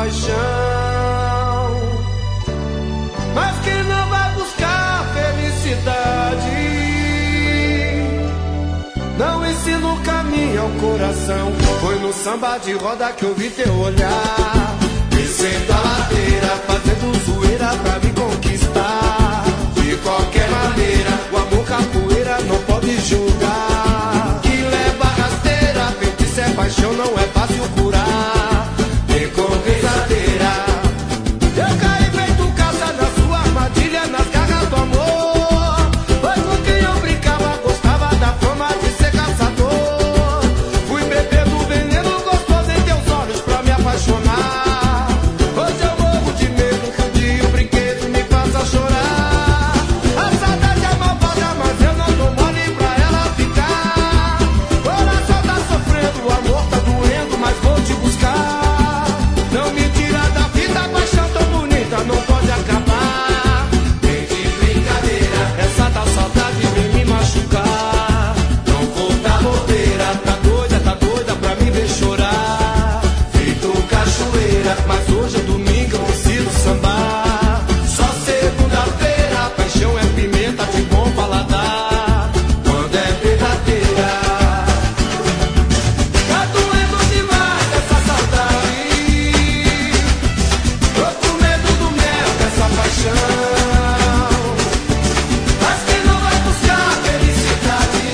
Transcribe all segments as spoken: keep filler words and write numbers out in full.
paixão. Mas quem não vai buscar felicidade não ensina o caminho ao coração. Foi no samba de roda que eu vi teu olhar, descendo a ladeira, fazendo zoeira pra me conquistar. De qualquer maneira, o amor capoeira não pode julgar. Que leva rasteira, feitiço é paixão, não é fácil curar. Tem conquistadeira. Eu caí feito caça na sua armadilha, nas garras do amor. Foi com quem eu brincava, gostava da fama de ser caçador. Fui bebendo veneno gostoso em teus olhos pra me apaixonar. Hoje eu morro de medo que um dia o brinquedo me faça chorar. A saudade é malvada, mas eu não dou mole pra ela ficar. O coração tá sofrendo, o amor tá doendo, mas vou te buscar. Não me tira da vida, a paixão tão bonita não pode acabar. Vem de brincadeira, essa tal saudade vem me machucar. Não vou dar bobeira, tá doida, tá doida pra me ver chorar. Feito cachoeira, mas hoje é domingo, eu preciso sambar. Só segunda-feira, paixão é pimenta de bom paladar. Quando é verdadeira, tá doendo demais essa saudade. Tô com medo do mel dessa paixão. Mas quem não vai buscar felicidade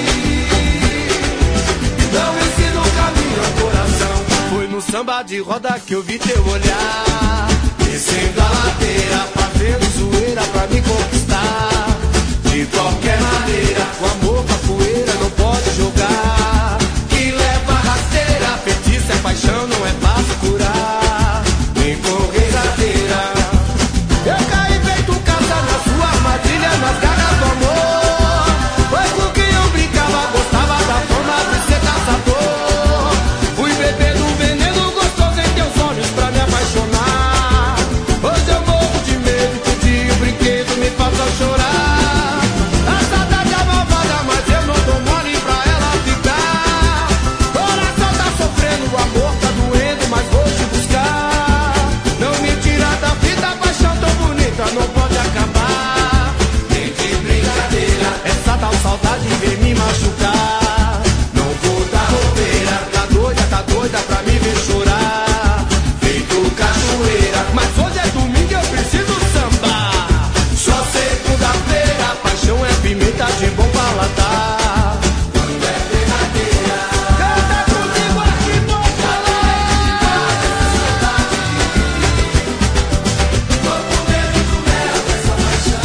não ensina o caminho ao coração. Foi no samba de roda que eu vi teu olhar, descendo a ladeira, fazendo zoeira pra me conquistar. De qualquer maneira, o amor capoeira não pode jogar. Que leva rasteira, feitiço é paixão, não é fácil curar. Nem correzadeira. Eu caí feito caça na sua armadilha, nas garras do amor. Foi com quem eu brincava, gostava da fama de ser caçador. Fui bebendo veneno gostoso em teus olhos pra me apaixonar. Hoje eu morro de medo que um dia o brinquedo me faça chorar. A saudade é malvada, mas eu não dou mole pra ela ficar. Coração tá sofrendo, o amor tá doendo, mas vou te buscar. Não me tira da vida, a paixão tão bonita não pode acabar. Nem de brincadeira, essa tal saudade vem me machucar. Não vou dar bobeira, tá doida, tá doida pra me ver chorar. Feito cachoeira, mas hoje é domingo, eu preciso sambar. Só segunda-feira, paixão é pimenta de bom paladar. Quando é verdadeira, canta comigo aqui, bom falar. Tô com medo do mel dessa paixão.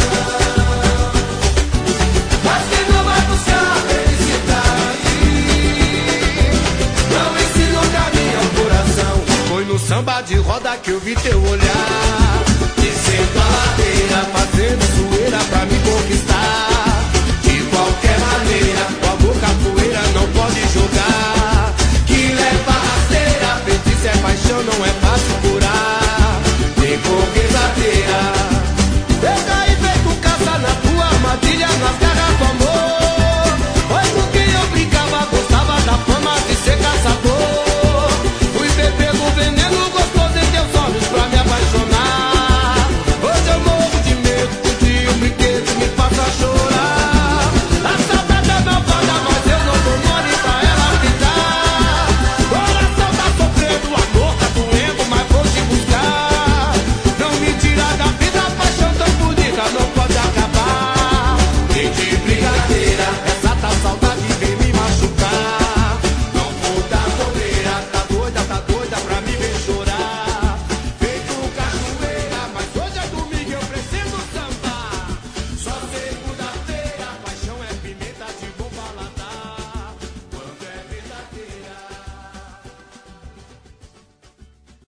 Mas quem não vai buscar felicidade não ensina o caminho ao coração. Foi no samba de roda que eu vi teu olhar, descendo a ladeira, fazendo